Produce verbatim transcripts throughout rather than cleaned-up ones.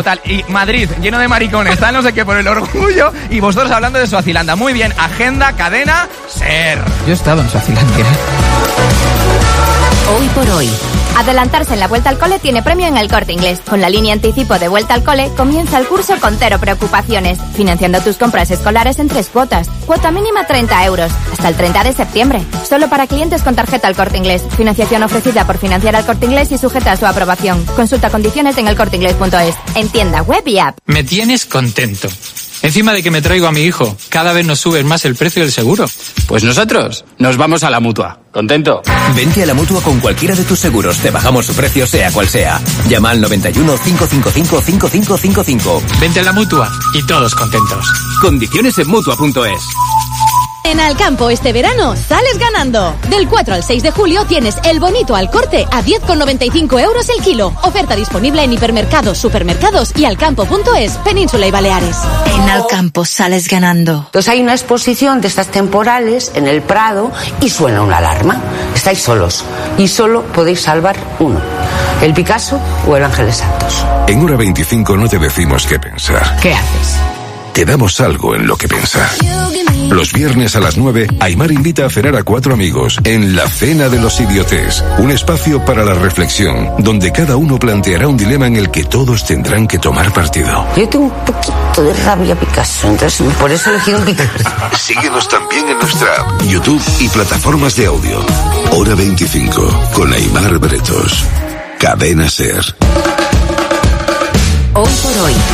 Total. Y Madrid, lleno de maricones, tal, no sé qué, por el orgullo. Y vosotros hablando de Suazilandia. Muy bien, agenda, cadena, ser. Yo he estado en Suazilandia. Hoy por hoy. Adelantarse en la Vuelta al Cole tiene premio en El Corte Inglés. Con la línea anticipo de Vuelta al Cole, comienza el curso con cero preocupaciones, financiando tus compras escolares en tres cuotas. Cuota mínima treinta euros, hasta el treinta de septiembre. Solo para clientes con tarjeta El Corte Inglés. Financiación ofrecida por Financiar al Corte Inglés y sujeta a su aprobación. Consulta condiciones en el corte inglés punto es. En tienda, web y app. Me tienes contento. Encima de que me traigo a mi hijo, cada vez nos subes más el precio del seguro. Pues nosotros nos vamos a la Mutua. ¿Contento? Vente a la Mutua con cualquiera de tus seguros. Te bajamos su precio sea cual sea. Llama al noventa y uno, cinco cinco cinco, cinco cinco cinco cinco. Vente a la Mutua y todos contentos. Condiciones en Mutua punto es. En Alcampo este verano sales ganando. Del cuatro al seis de julio tienes el bonito al corte a diez con noventa y cinco euros el kilo. Oferta disponible en hipermercados, supermercados y alcampo punto es, Península y Baleares. En Alcampo sales ganando. Entonces hay una exposición de estas temporales en el Prado y suena una alarma. Estáis solos y solo podéis salvar uno. El Picasso o el Ángeles Santos. En Hora veinticinco no te decimos qué pensar. ¿Qué haces? Te damos algo en lo que pensar. Los viernes a las nueve, Aimar invita a cenar a cuatro amigos en La Cena de los Idiotes, un espacio para la reflexión, donde cada uno planteará un dilema en el que todos tendrán que tomar partido. Yo tengo un poquito de rabia Picasso, entonces por eso elegí un Picasso. Síguenos también en nuestra app, YouTube y plataformas de audio. Hora veinticinco, con Aimar Bretos. Cadena Ser. Hoy por hoy.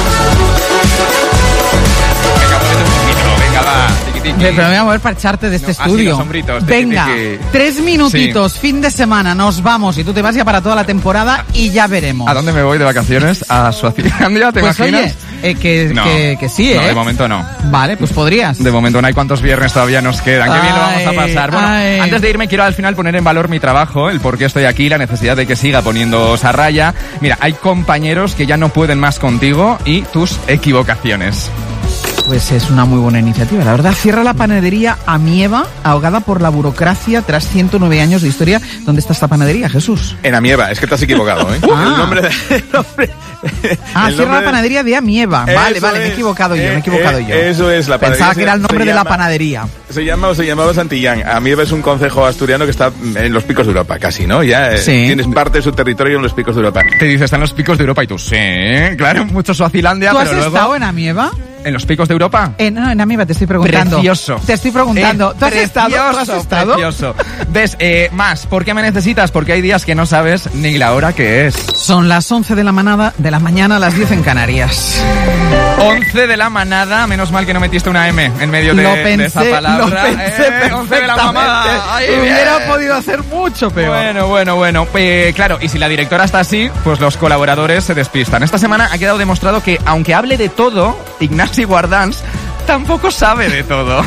Pero me voy a mover para echarte de este no, estudio. Sombritos, Venga, tiki, tiki. tres minutitos, sí. Fin de semana, nos vamos y tú te vas ya para toda la temporada y ya veremos. ¿A dónde me voy de vacaciones? ¿A Suazilandia? ¿Te pues imaginas? Oye, eh, que, no, que, que sí, ¿eh? No, de momento no. Vale, pues podrías. De momento no hay cuántos viernes todavía nos quedan. Qué bien lo vamos a pasar. Bueno, ay. Antes de irme quiero al final poner en valor mi trabajo, el por qué estoy aquí, la necesidad de que siga poniéndoos a raya. Mira, hay compañeros que ya no pueden más contigo y tus equivocaciones. Pues es una muy buena iniciativa, la verdad. Cierra la panadería Amieva, ahogada por la burocracia tras ciento nueve años de historia. ¿Dónde está esta panadería, Jesús? En Amieva, es que te has equivocado, ¿eh? Ah. El nombre de... El nombre, ah, cierra la panadería de Amieva. Vale, vale, es, me he equivocado yo, me he equivocado eh, yo. Eso es, la panadería. Pensaba que era el nombre de llama, la panadería. Se llama o se llamaba Santillán. Amieva es un concejo asturiano que está en los picos de Europa, casi, ¿no? Ya sí. eh, tienes parte de su territorio en los picos de Europa. Te dice, están los picos de Europa y tú, sí, claro, mucho Suazilandia, ¿Tú pero has luego... estado en Amieva? ¿En los picos de Europa? Eh, no, en Amieva te estoy preguntando. Precioso. Te estoy preguntando. Eh, ¿Tú has precioso, estado? ¿Tú has estado? Precioso. ¿Ves? Eh, más, ¿por qué me necesitas? Porque hay días que no sabes ni la hora que es. Son las once de la, manada, de la mañana, las diez en Canarias. once de la manada, menos mal que no metiste una M en medio de, lo pensé, de esa palabra. Lo pensé eh, once de la mamada. Ay, hubiera podido hacer mucho peor. Bueno, bueno, bueno. Eh, claro, y si la directora está así, pues los colaboradores se despistan. Esta semana ha quedado demostrado que, aunque hable de todo, Ignasi Guardans tampoco sabe de todo.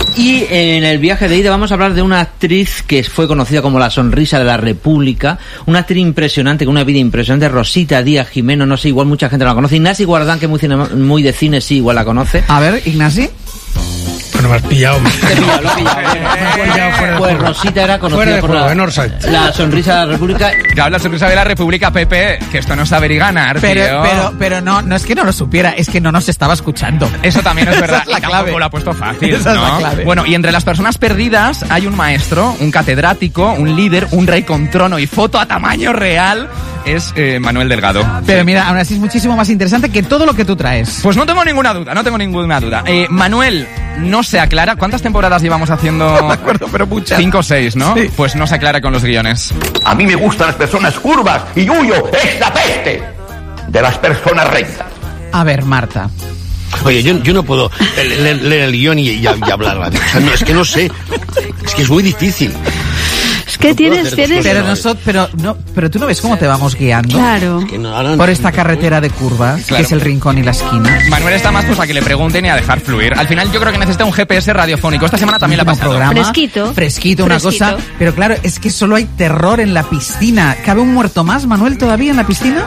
Y en el viaje de ida vamos a hablar de una actriz que fue conocida como la sonrisa de la República, una actriz impresionante, con una vida impresionante, Rosita Díaz Jimeno, no sé, igual mucha gente la conoce. Ignasi Guardán, que es muy, cine, muy de cine, sí, igual la conoce. A ver, Ignasi. Bueno, me has pillado. Me Te pillado, lo pillado. Eh, pues Rosita era conocida por la, la sonrisa de la República. Claro, la sonrisa de la República, Pepe, que esto no es saber y ganar, pero, tío. Pero, pero no, no es que no lo supiera, es que no nos estaba escuchando. Eso también es verdad. Esa es la y clave. tampoco lo ha puesto fácil, Esa ¿no? es la clave. Bueno, y entre las personas perdidas hay un maestro, un catedrático, un líder, un rey con trono y foto a tamaño real. Es eh, Manuel Delgado. Pero sí. Mira, aún así es muchísimo más interesante que todo lo que tú traes. Pues no tengo ninguna duda, no tengo ninguna duda. Eh, Manuel no se aclara. ¿Cuántas temporadas llevamos haciendo? No me acuerdo, pero muchas. Cinco o seis, ¿no? Sí. Pues no se aclara con los guiones. A mí me gustan las personas curvas y huyo, es la peste de las personas rectas. A ver, Marta. Oye, yo, yo no puedo leer, leer el guión y, y, y hablar. O sea, no, es que no sé. Es que es muy difícil. Es que no tienes, tienes... Pero, nosotros, pero, no, pero tú no ves cómo te vamos guiando. Claro. Es que no, ahora por esta carretera de curvas, claro. Que es el rincón y la esquina. Manuel está más pues a que le pregunten y a dejar fluir. Al final yo creo que necesita un G P S radiofónico. Esta semana también la ha pasado. Programa, fresquito. Fresquito, una fresquito. cosa. Pero claro, es que solo hay terror en la piscina. ¿Cabe un muerto más, Manuel, todavía en la piscina?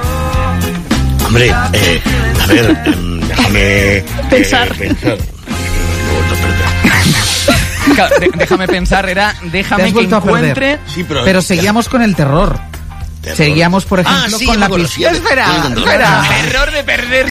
Hombre, eh, a ver, eh, déjame... Pensar. Eh, pensar. De, déjame pensar, era déjame que encuentre. Sí, pero, pero seguíamos con el terror. terror. Seguíamos, por ejemplo, ah, sí, con la piscina. Sí, espera, espera. Terror de perder.